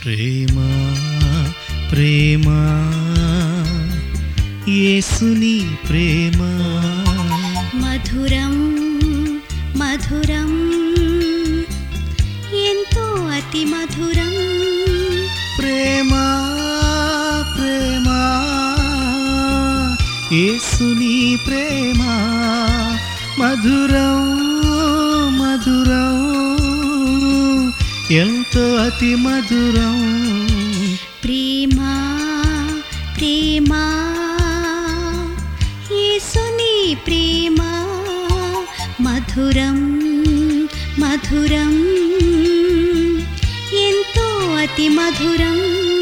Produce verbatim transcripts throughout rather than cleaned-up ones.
ప్రేమా ప్రేమా యేసుని ప్రేమ మధురం మధురం ఎంతో అతి మధురం ప్రేమా ప్రేమా యేసుని ప్రేమ మధురం మధురం ఎంతో అతి మధురం ప్రేమా ప్రేమా యేసుని ప్రేమ మధురం మధురం ఎంతో అతి మధురం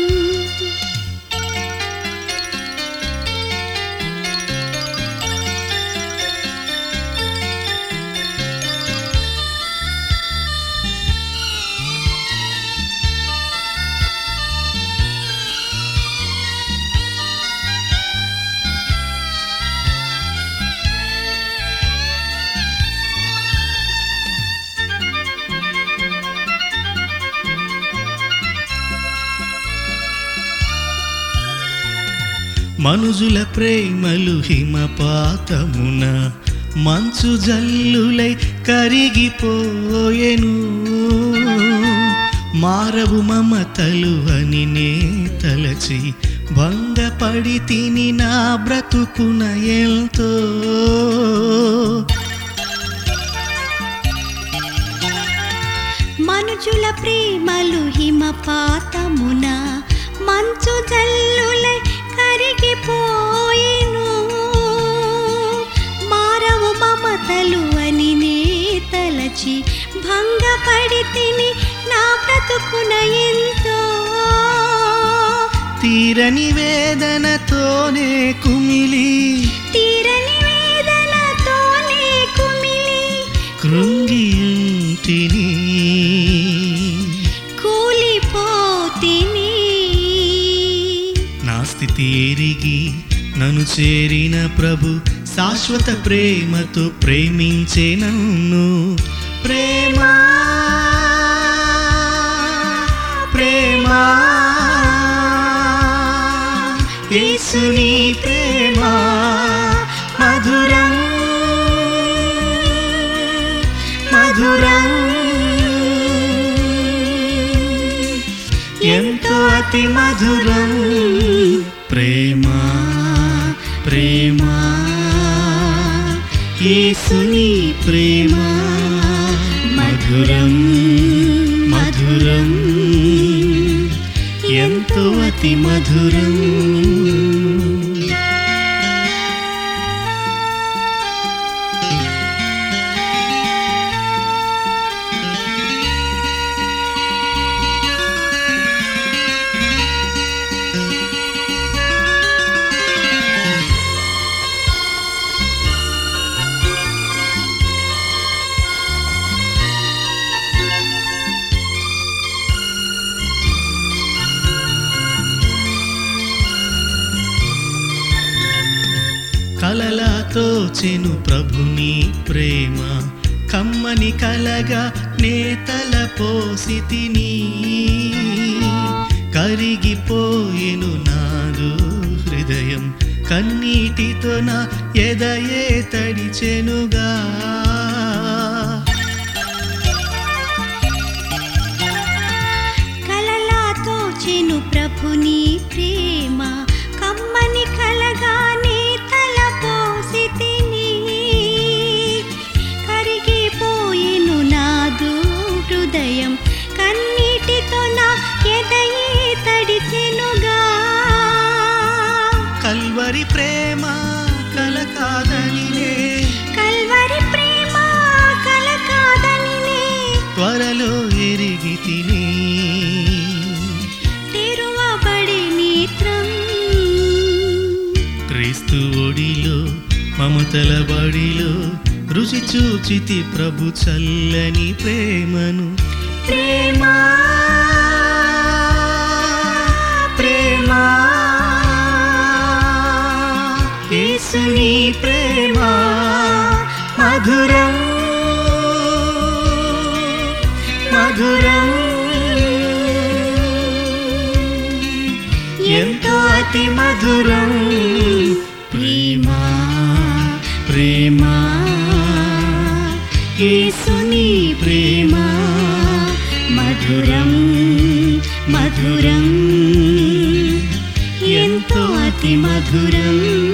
మనుజుల ప్రేమలు హిమపాతమున మంచు జల్లులై కరిగిపోయెను మారవు మమతలు అని నే తలచి భంగపడి తిని నా బ్రతుకున ఎంతో మనుజుల ప్రేమలు హిమపాతమున మంచు జల్లులై కరిగిపోయెను మారవు మమతలు అని నే తలచి భంగపడి తిని నా బ్రతుకున ఎంతో తీరని వేదనతోనే కుమిలి తీరని వేదనతోనే కుమిలి కృంగియుంటిని కూలిపోతిని నా స్థితి ఎరిగి నన్ను చేరిన ప్రభు శాశ్వత ప్రేమతో ప్రేమించే నన్ను ప్రేమా ప్రేమా యేసుని ప్రేమ మధురం మధురం ఎంతో అతి మధురం ప్రేమా ప్రేమా యేసుని ప్రేమ మధురం మధురం ఎంతో అతి మధురం కలలతో చెను ప్రభుని ప్రేమ కమ్మని కలగా నేతల పోసితిని కరిగిపోయెను నాదు హృదయం కన్నీటితో నా ఎదయే తడిచెనుగా కలలతో చెను ప్రభుని ప్రేమ కమ్మని కలగానే తలపోసితిని కరిగిపోయెను నాదు హృదయం కన్నీటితో నా ఎదయే తడిచెనుగా కల్వరి ప్రేమ కలకాదనినే కల్వరి ప్రేమ కలకాదనినే త్వరలో ఎరిగి తిని తెరువబడి నేత్రం క్రీస్తు ఒడిలో మమతల బడిలో రుచి చూచితి ప్రభు చల్లని ప్రేమను ప్రేమా ప్రేమా యేసుని ప్రేమ మధురం మధురం అతి మధురం. ప్రేమ ప్రేమ యేసుని ప్రేమ మధురం మధురం ఎంతో అతి మధురం.